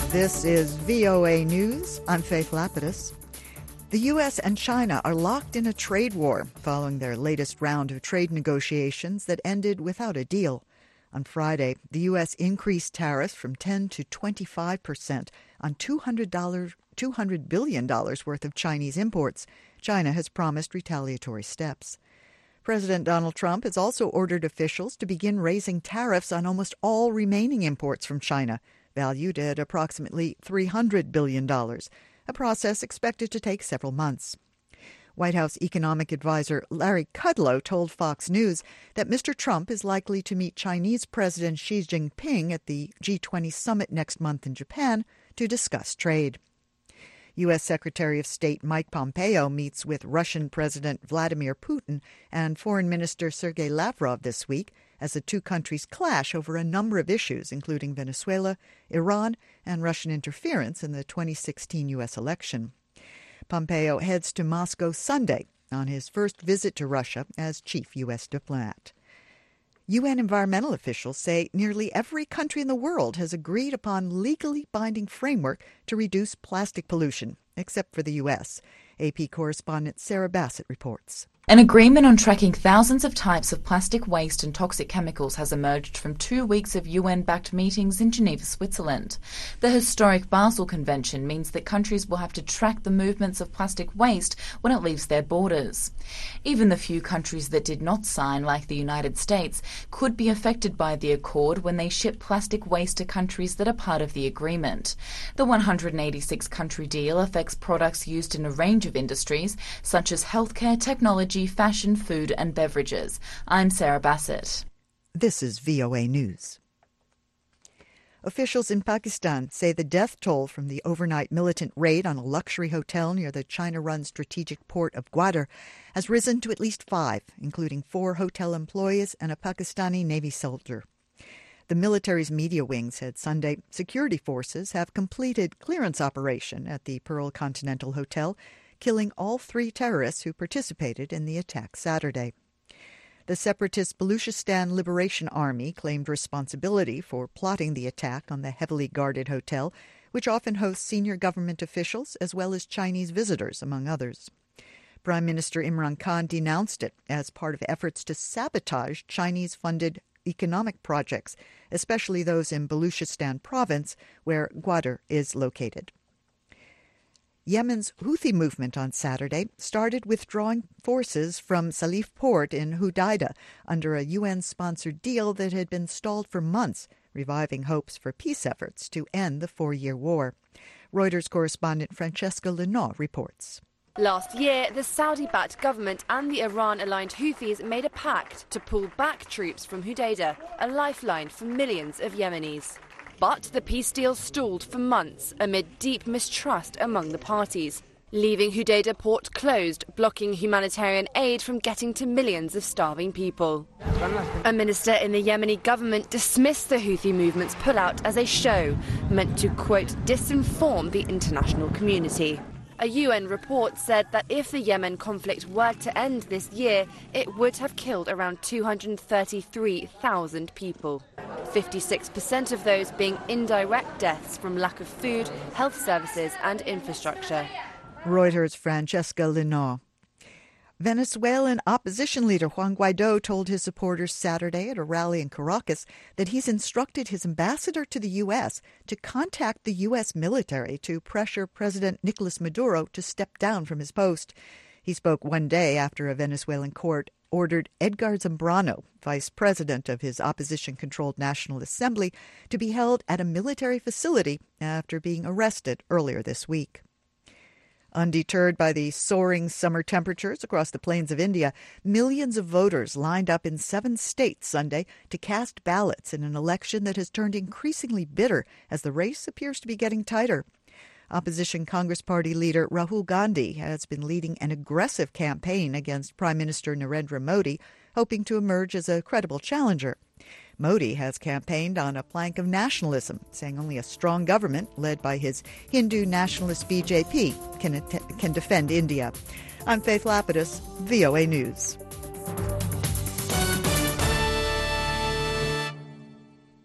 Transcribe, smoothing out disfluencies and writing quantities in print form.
This is VOA News. I'm Faith Lapidus. The U.S. and China are locked in a trade war following their latest round of trade negotiations that ended without a deal. On Friday, the U.S. increased tariffs from 10 to 25% on $200 billion worth of Chinese imports. China has promised retaliatory steps. President Donald Trump has also ordered officials to begin raising tariffs on almost all remaining imports from China, valued at approximately $300 billion, a process expected to take several months. White House economic advisor Larry Kudlow told Fox News that Mr. Trump is likely to meet Chinese President Xi Jinping at the G20 summit next month in Japan to discuss trade. U.S. Secretary of State Mike Pompeo meets with Russian President Vladimir Putin and Foreign Minister Sergei Lavrov this week as the two countries clash over a number of issues, including Venezuela, Iran, and Russian interference in the 2016 U.S. election. Pompeo heads to Moscow Sunday on his first visit to Russia as chief U.S. diplomat. UN environmental officials say nearly every country in the world has agreed upon legally binding framework to reduce plastic pollution, except for the U.S. AP correspondent Sarah Bassett reports. An agreement on tracking thousands of types of plastic waste and toxic chemicals has emerged from 2 weeks of UN-backed meetings in Geneva, Switzerland. The historic Basel Convention means that countries will have to track the movements of plastic waste when it leaves their borders. Even the few countries that did not sign, like the United States, could be affected by the accord when they ship plastic waste to countries that are part of the agreement. The 186-country deal affects products used in a range of industries, such as healthcare, technology, fashion, food and beverages. I'm Sarah Bassett. This is VOA News. Officials in Pakistan say the death toll from the overnight militant raid on a luxury hotel near the China-run strategic port of Gwadar has risen to at least 5, including 4 hotel employees and a Pakistani Navy soldier. The military's media wing said Sunday security forces have completed clearance operation at the Pearl Continental Hotel, killing all 3 terrorists who participated in the attack Saturday. The separatist Baluchistan Liberation Army claimed responsibility for plotting the attack on the heavily guarded hotel, which often hosts senior government officials as well as Chinese visitors, among others. Prime Minister Imran Khan denounced it as part of efforts to sabotage Chinese-funded economic projects, especially those in Baluchistan province, where Gwadar is located. Yemen's Houthi movement on Saturday started withdrawing forces from Salif port in Hodeidah under a UN-sponsored deal that had been stalled for months, reviving hopes for peace efforts to end the 4-year war. Reuters correspondent Francesca Lenoir reports. Last year, the Saudi-backed government and the Iran-aligned Houthis made a pact to pull back troops from Hodeidah, a lifeline for millions of Yemenis. But the peace deal stalled for months amid deep mistrust among the parties, leaving Hodeidah port closed, blocking humanitarian aid from getting to millions of starving people. A minister in the Yemeni government dismissed the Houthi movement's pullout as a show meant to, quote, disinform the international community. A UN report said that if the Yemen conflict were to end this year, it would have killed around 233,000 people. 56% of those being indirect deaths from lack of food, health services and infrastructure. Reuters' Francesca Lenoir. Venezuelan opposition leader Juan Guaido told his supporters Saturday at a rally in Caracas that he's instructed his ambassador to the U.S. to contact the U.S. military to pressure President Nicolas Maduro to step down from his post. He spoke one day after a Venezuelan court ordered Edgar Zambrano, vice president of his opposition-controlled National Assembly, to be held at a military facility after being arrested earlier this week. Undeterred by the soaring summer temperatures across the plains of India, millions of voters lined up in 7 states Sunday to cast ballots in an election that has turned increasingly bitter as the race appears to be getting tighter. Opposition Congress Party leader Rahul Gandhi has been leading an aggressive campaign against Prime Minister Narendra Modi, hoping to emerge as a credible challenger. Modi has campaigned on a plank of nationalism, saying only a strong government led by his Hindu nationalist BJP can defend India. I'm Faith Lapidus, VOA News.